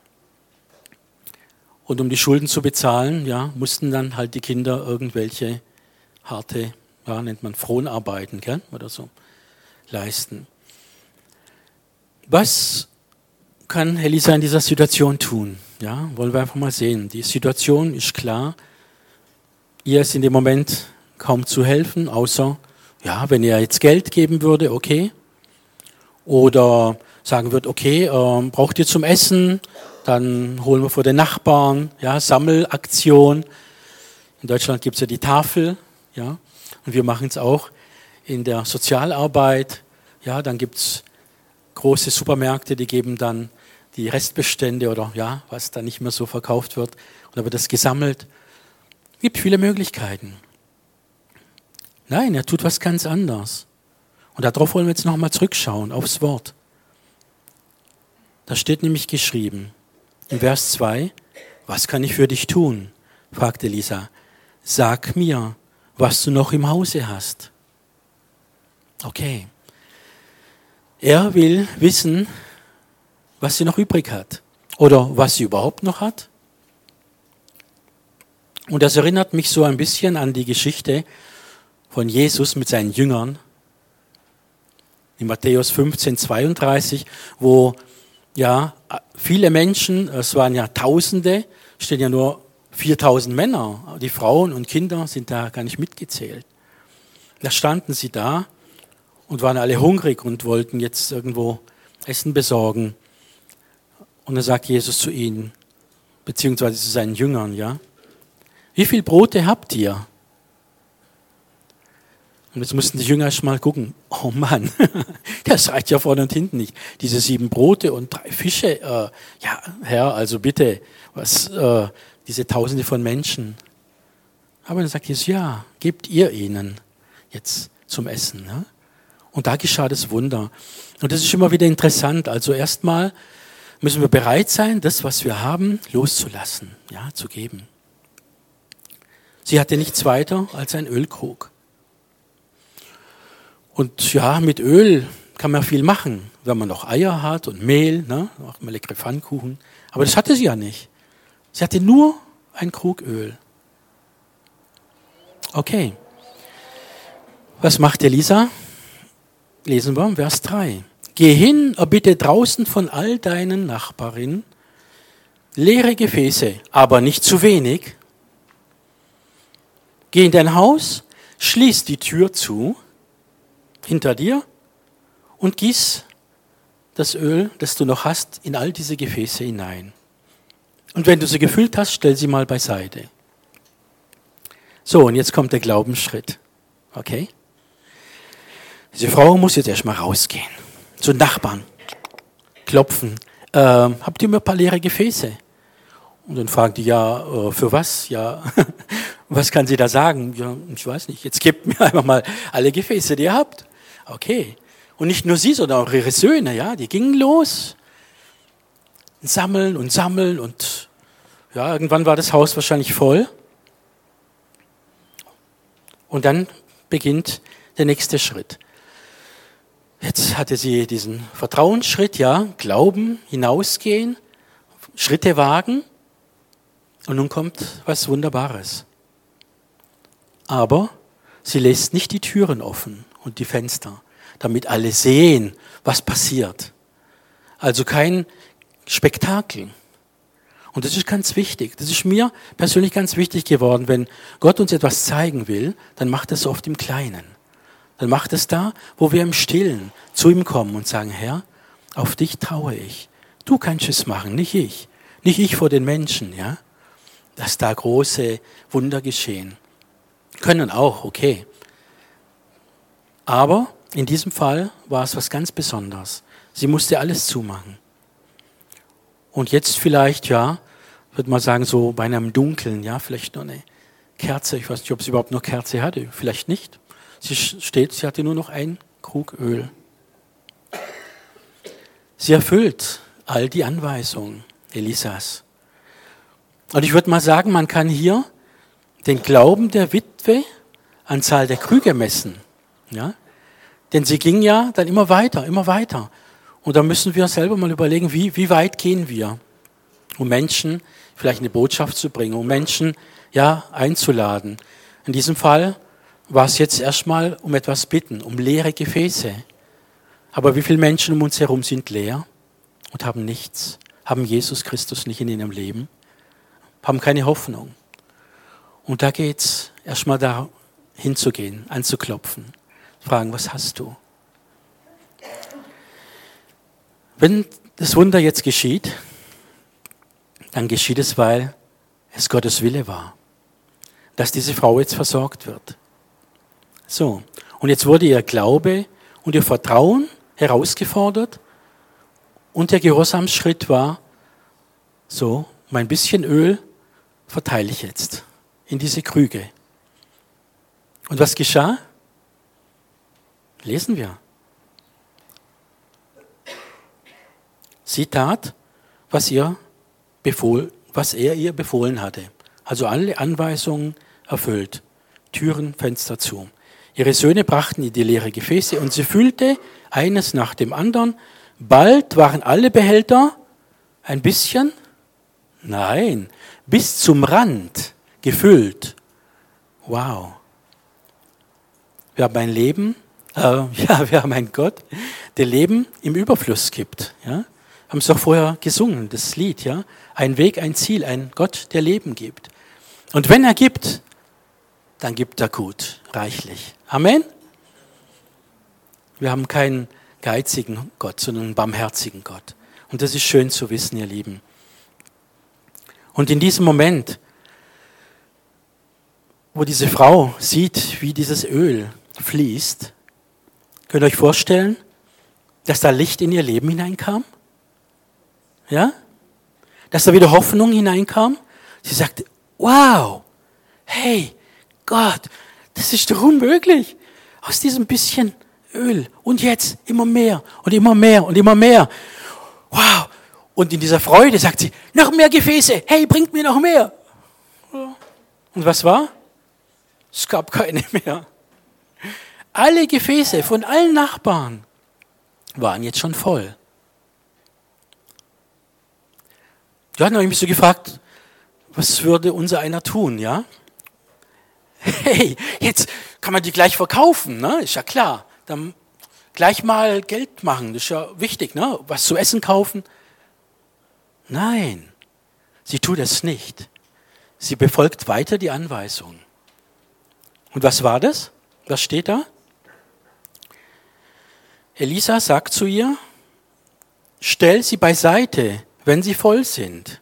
Und um die Schulden zu bezahlen, ja, mussten dann halt die Kinder irgendwelche harte, ja, nennt man Fronarbeiten, gell, oder so, leisten. Was kann Elisa in dieser Situation tun? Ja, wollen wir einfach mal sehen. Die Situation ist klar. Ihr ist in dem Moment kaum zu helfen, außer, ja, wenn ihr jetzt Geld geben würde, okay. Oder sagen würde, okay, äh, braucht ihr zum Essen? Dann holen wir vor den Nachbarn, ja, Sammelaktion. In Deutschland gibt es ja die Tafel, ja. Und wir machen es auch in der Sozialarbeit. Ja, dann gibt es große Supermärkte, die geben dann die Restbestände oder ja, was da nicht mehr so verkauft wird. Und da wird das gesammelt. Es gibt viele Möglichkeiten. Nein, er tut was ganz anderes. Und darauf wollen wir jetzt nochmal zurückschauen, aufs Wort. Da steht nämlich geschrieben, in Vers zwei, was kann ich für dich tun? Fragte Elisa. Sag mir, was du noch im Hause hast. Okay. Er will wissen, was sie noch übrig hat oder was sie überhaupt noch hat. Und das erinnert mich so ein bisschen an die Geschichte von Jesus mit seinen Jüngern in Matthäus fünfzehn, zweiunddreißig, wo ja viele Menschen, es waren ja Tausende, stehen ja nur viertausend Männer, die Frauen und Kinder sind da gar nicht mitgezählt. Da standen sie da und waren alle hungrig und wollten jetzt irgendwo Essen besorgen. Und dann sagt Jesus zu ihnen, beziehungsweise zu seinen Jüngern, ja, wie viele Brote habt ihr? Und jetzt mussten die Jünger erst mal gucken, oh Mann, das reicht ja vorne und hinten nicht. Diese sieben Brote und drei Fische, äh, ja, Herr, also bitte, was, äh, diese Tausende von Menschen. Aber dann sagt Jesus, ja, gebt ihr ihnen jetzt zum Essen, ne? Und da geschah das Wunder. Und das ist immer wieder interessant. Also erstmal müssen wir bereit sein, das, was wir haben, loszulassen, ja, zu geben. Sie hatte nichts weiter als ein Ölkrug. Und ja, mit Öl kann man viel machen, wenn man noch Eier hat und Mehl, ne, macht man leckere Pfannkuchen. Aber das hatte sie ja nicht. Sie hatte nur einen Krug Öl. Okay. Was macht Elisa? Lesen wir Vers drei. Geh hin, erbitte draußen von all deinen Nachbarinnen leere Gefäße, aber nicht zu wenig. Geh in dein Haus, schließ die Tür zu, hinter dir, und gieß das Öl, das du noch hast, in all diese Gefäße hinein. Und wenn du sie gefüllt hast, stell sie mal beiseite. So, und jetzt kommt der Glaubensschritt. Okay? Diese Frau muss jetzt erstmal rausgehen, zu den Nachbarn, klopfen. Äh, habt ihr mir ein paar leere Gefäße? Und dann fragen die, ja, äh, für was? Ja, was kann sie da sagen? Ja, ich weiß nicht, jetzt gebt mir einfach mal alle Gefäße, die ihr habt. Okay. Und nicht nur sie, sondern auch ihre Söhne, ja, die gingen los. Sammeln und sammeln und ja, irgendwann war das Haus wahrscheinlich voll. Und dann beginnt der nächste Schritt. Jetzt hatte sie diesen Vertrauensschritt, ja, Glauben, hinausgehen, Schritte wagen. Und nun kommt was Wunderbares. Aber sie lässt nicht die Türen offen und die Fenster, damit alle sehen, was passiert. Also kein Spektakel. Und das ist ganz wichtig. Das ist mir persönlich ganz wichtig geworden. Wenn Gott uns etwas zeigen will, dann macht es oft im Kleinen. Dann macht es da, wo wir im Stillen zu ihm kommen und sagen, Herr, auf dich traue ich. Du kannst es machen, nicht ich. Nicht ich vor den Menschen, ja. Dass da große Wunder geschehen. Können auch, okay. Aber in diesem Fall war es was ganz Besonderes. Sie musste alles zumachen. Und jetzt vielleicht, ja, würde man sagen, so bei einem Dunkeln, ja, vielleicht noch eine Kerze. Ich weiß nicht, ob sie überhaupt noch Kerze hatte. Vielleicht nicht. Sie steht, sie hatte nur noch einen Krug Öl. Sie erfüllt all die Anweisungen Elisas. Und ich würde mal sagen, man kann hier den Glauben der Witwe an Zahl der Krüge messen. Ja? Denn sie ging ja dann immer weiter, immer weiter. Und da müssen wir selber mal überlegen, wie, wie weit gehen wir, um Menschen vielleicht eine Botschaft zu bringen, um Menschen ja, einzuladen. In diesem Fall war es jetzt erstmal um etwas bitten, um leere Gefäße. Aber wie viele Menschen um uns herum sind leer und haben nichts, haben Jesus Christus nicht in ihrem Leben, haben keine Hoffnung. Und da geht es erstmal da hinzugehen, anzuklopfen, fragen, was hast du? Wenn das Wunder jetzt geschieht, dann geschieht es, weil es Gottes Wille war, dass diese Frau jetzt versorgt wird. So, und jetzt wurde ihr Glaube und ihr Vertrauen herausgefordert und der Gehorsamsschritt war, so, mein bisschen Öl verteile ich jetzt in diese Krüge. Und was geschah? Lesen wir. Sie tat, was, ihr befohl, was er ihr befohlen hatte. Also alle Anweisungen erfüllt. Türen, Fenster zu. Ihre Söhne brachten ihr die leere Gefäße und sie füllte eines nach dem anderen. Bald waren alle Behälter ein bisschen, nein, bis zum Rand gefüllt. Wow. Wir haben ein Leben, äh, ja, wir haben einen Gott, der Leben im Überfluss gibt. Ja? Haben es doch vorher gesungen, das Lied, ja? Ein Weg, ein Ziel, ein Gott, der Leben gibt. Und wenn er gibt, dann gibt er gut, reichlich. Amen? Wir haben keinen geizigen Gott, sondern einen barmherzigen Gott. Und das ist schön zu wissen, ihr Lieben. Und in diesem Moment, wo diese Frau sieht, wie dieses Öl fließt, könnt ihr euch vorstellen, dass da Licht in ihr Leben hineinkam? Ja? Dass da wieder Hoffnung hineinkam? Sie sagte, wow, hey, Gott, das ist doch unmöglich. Aus diesem bisschen Öl und jetzt immer mehr und immer mehr und immer mehr. Wow. Und in dieser Freude sagt sie, noch mehr Gefäße, hey, bringt mir noch mehr. Und was war? Es gab keine mehr. Alle Gefäße von allen Nachbarn waren jetzt schon voll. Dann habe ich mich so gefragt, was würde unser einer tun, ja? Hey, jetzt kann man die gleich verkaufen, ne? Ist ja klar. Dann gleich mal Geld machen, das ist ja wichtig, ne? Was zu essen kaufen. Nein, sie tut es nicht. Sie befolgt weiter die Anweisung. Und was war das? Was steht da? Elisa sagt zu ihr, stell sie beiseite, wenn sie voll sind.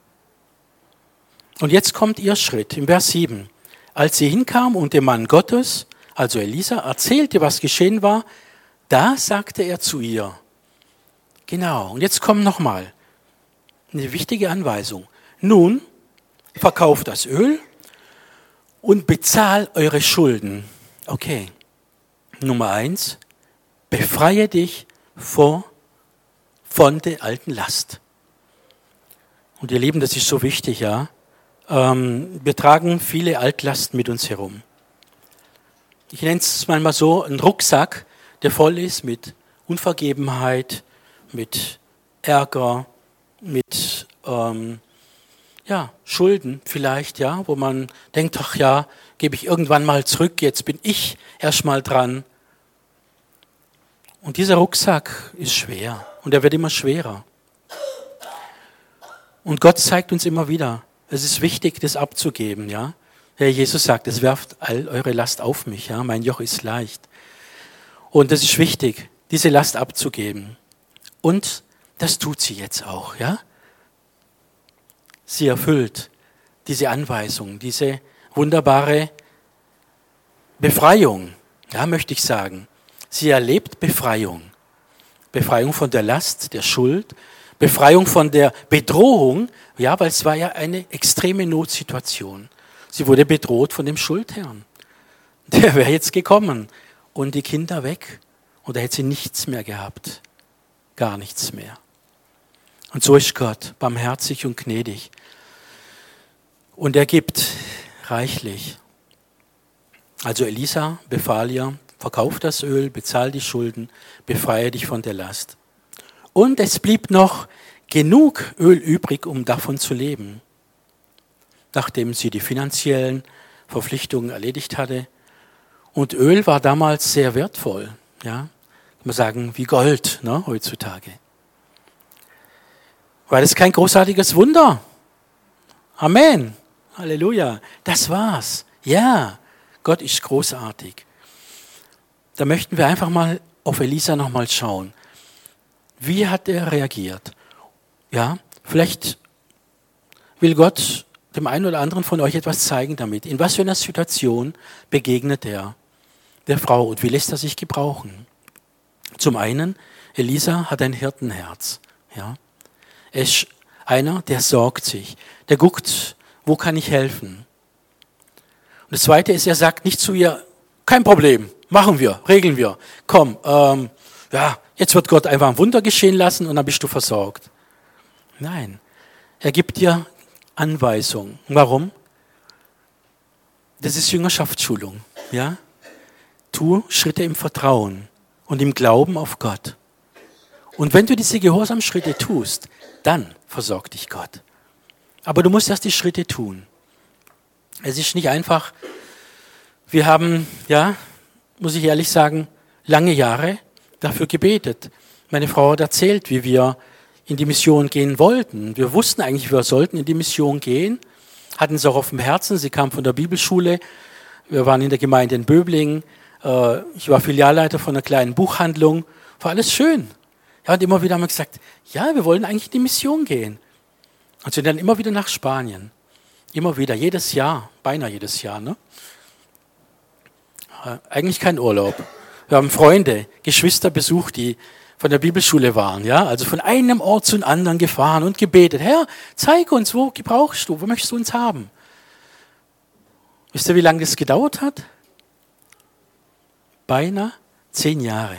Und jetzt kommt ihr Schritt im Vers sieben. Als sie hinkam und dem Mann Gottes, also Elisa, erzählte, was geschehen war, da sagte er zu ihr, genau, und jetzt kommt nochmal eine wichtige Anweisung. Nun, verkauft das Öl und bezahlt eure Schulden. Okay, Nummer eins, befreie dich vor, von der alten Last. Und ihr Lieben, das ist so wichtig, ja. Ähm, wir tragen viele Altlasten mit uns herum. Ich nenne es manchmal so, ein Rucksack, der voll ist mit Unvergebenheit, mit Ärger, mit ähm, ja, Schulden vielleicht, ja, wo man denkt, ach ja, gebe ich irgendwann mal zurück, jetzt bin ich erst mal dran. Und dieser Rucksack ist schwer und er wird immer schwerer. Und Gott zeigt uns immer wieder, es ist wichtig, das abzugeben, ja. Herr Jesus sagt, es werft all eure Last auf mich, ja, mein Joch ist leicht. Und das ist wichtig, diese Last abzugeben. Und das tut sie jetzt auch, ja. Sie erfüllt diese Anweisung, diese wunderbare Befreiung, ja, möchte ich sagen. Sie erlebt Befreiung. Befreiung von der Last, der Schuld, Befreiung von der Bedrohung, ja, weil es war ja eine extreme Notsituation. Sie wurde bedroht von dem Schuldherrn. Der wäre jetzt gekommen und die Kinder weg und er hätte sie nichts mehr gehabt. gar nichts mehr. Und so ist Gott barmherzig und gnädig. Und er gibt reichlich. Also Elisa befahl ihr, verkauf das Öl, bezahl die Schulden, befreie dich von der Last. Und es blieb noch genug Öl übrig, um davon zu leben. Nachdem sie die finanziellen Verpflichtungen erledigt hatte. Und Öl war damals sehr wertvoll. Ja? Kann man sagen, wie Gold, ne, heutzutage. War das kein großartiges Wunder? Amen. Halleluja. Das war's. Ja, Gott ist großartig. Da möchten wir einfach mal auf Elisa nochmal schauen. Wie hat er reagiert? Ja, vielleicht will Gott dem einen oder anderen von euch etwas zeigen damit. In was für einer Situation begegnet er der Frau und wie lässt er sich gebrauchen? Zum einen, Elisa hat ein Hirtenherz. Ja. Er ist einer, der sorgt sich, der guckt, wo kann ich helfen? Und das Zweite ist, er sagt nicht zu ihr, kein Problem, machen wir, regeln wir. Komm, ähm, ja, jetzt wird Gott einfach ein Wunder geschehen lassen und dann bist du versorgt. Nein, er gibt dir Anweisungen. Warum? Das ist Jüngerschaftsschulung. Ja? Tu Schritte im Vertrauen und im Glauben auf Gott. Und wenn du diese Gehorsamschritte tust, dann versorgt dich Gott. Aber du musst erst die Schritte tun. Es ist nicht einfach. Wir haben, ja, muss ich ehrlich sagen, lange Jahre dafür gebetet. Meine Frau hat erzählt, wie wir in die Mission gehen wollten. Wir wussten eigentlich, wir sollten in die Mission gehen, hatten es auch auf dem Herzen. Sie kam von der Bibelschule. Wir waren in der Gemeinde in Böblingen. Ich war Filialleiter von einer kleinen Buchhandlung. War alles schön. Ja, und immer wieder haben wir gesagt, ja, wir wollen eigentlich in die Mission gehen. Und sind dann immer wieder nach Spanien. Immer wieder, jedes Jahr, beinahe jedes Jahr. Ne? Eigentlich kein Urlaub. Wir haben Freunde, Geschwister besucht, die von der Bibelschule waren. Ja? Also von einem Ort zum anderen gefahren und gebetet. Herr, zeig uns, wo gebrauchst du, wo möchtest du uns haben? Wisst ihr, wie lange das gedauert hat? Beinahe zehn Jahre.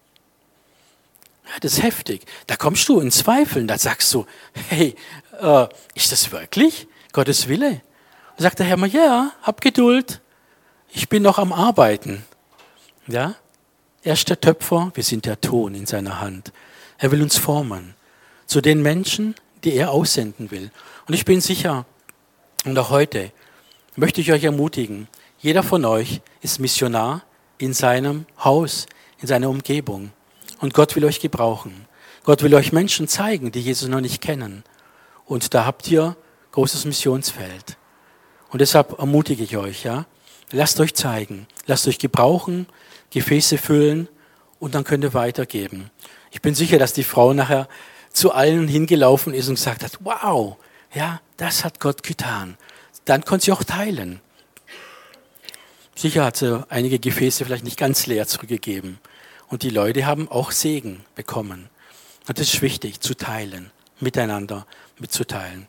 Ja, das ist heftig. Da kommst du in Zweifeln, da sagst du, hey, äh, ist das wirklich Gottes Wille? Da sagt der Herr mal, ja, hab Geduld, ich bin noch am Arbeiten. Ja, er ist der Töpfer, wir sind der Ton in seiner Hand. Er will uns formen zu den Menschen, die er aussenden will. Und ich bin sicher, und auch heute möchte ich euch ermutigen, jeder von euch ist Missionar in seinem Haus, in seiner Umgebung. Und Gott will euch gebrauchen. Gott will euch Menschen zeigen, die Jesus noch nicht kennen. Und da habt ihr großes Missionsfeld. Und deshalb ermutige ich euch, ja, lasst euch zeigen, lasst euch gebrauchen, Gefäße füllen und dann könnt ihr weitergeben. Ich bin sicher, dass die Frau nachher zu allen hingelaufen ist und gesagt hat, wow, ja, das hat Gott getan. Dann konnte sie auch teilen. Sicher hat sie einige Gefäße vielleicht nicht ganz leer zurückgegeben. Und die Leute haben auch Segen bekommen. Und das ist wichtig, zu teilen, miteinander mitzuteilen.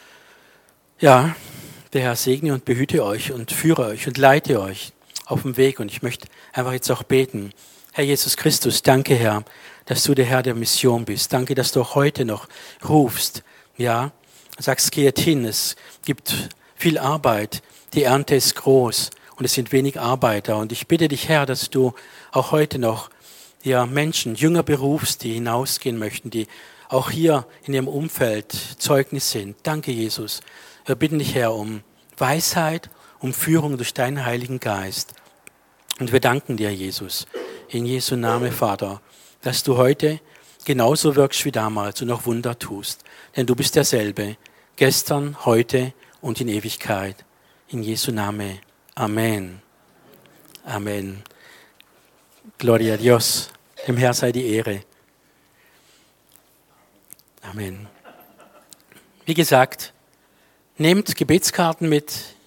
Ja, der Herr segne und behüte euch und führe euch und leite euch auf dem Weg. Und ich möchte einfach jetzt auch beten. Herr Jesus Christus, danke, Herr, dass du der Herr der Mission bist. Danke, dass du auch heute noch rufst. Ja, sagst, geht hin, es gibt viel Arbeit, die Ernte ist groß und es sind wenig Arbeiter. Und ich bitte dich, Herr, dass du auch heute noch ja, Menschen, Jünger berufst, die hinausgehen möchten, die auch hier in ihrem Umfeld Zeugnis sind. Danke, Jesus. Wir bitten dich, Herr, um Weisheit, um Führung durch deinen Heiligen Geist. Und wir danken dir, Jesus, in Jesu Namen, Vater, dass du heute genauso wirkst wie damals und noch Wunder tust. Denn du bist derselbe, gestern, heute und in Ewigkeit. In Jesu Namen. Amen. Amen. Gloria a Dios. Dem Herrn sei die Ehre. Amen. Wie gesagt, nehmt Gebetskarten mit.